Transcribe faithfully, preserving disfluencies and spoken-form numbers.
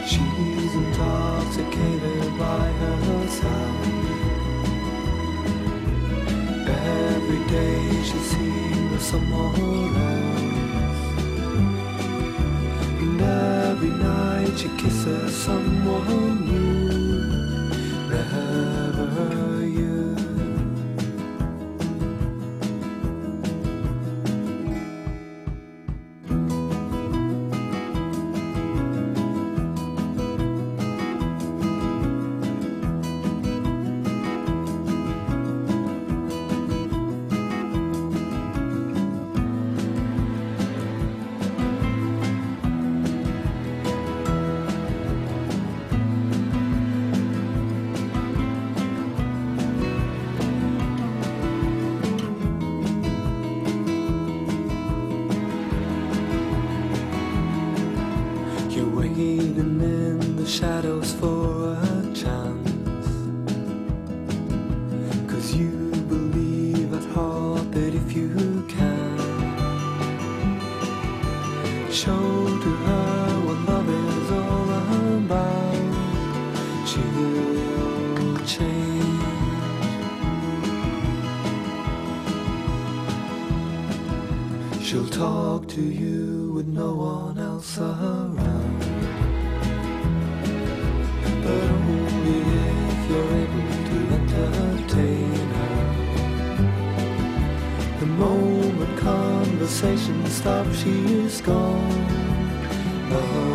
She's intoxicated by herself. Every day she's seen with someone else, and every night she kisses someone new, never you. Waiting in the shadows for a chance, 'cause you believe at heart that if you can show to her what love is all about, she'll change. She'll talk to you with no one else around, but only if you're able to entertain her. The moment conversation stops, she's gone. Oh.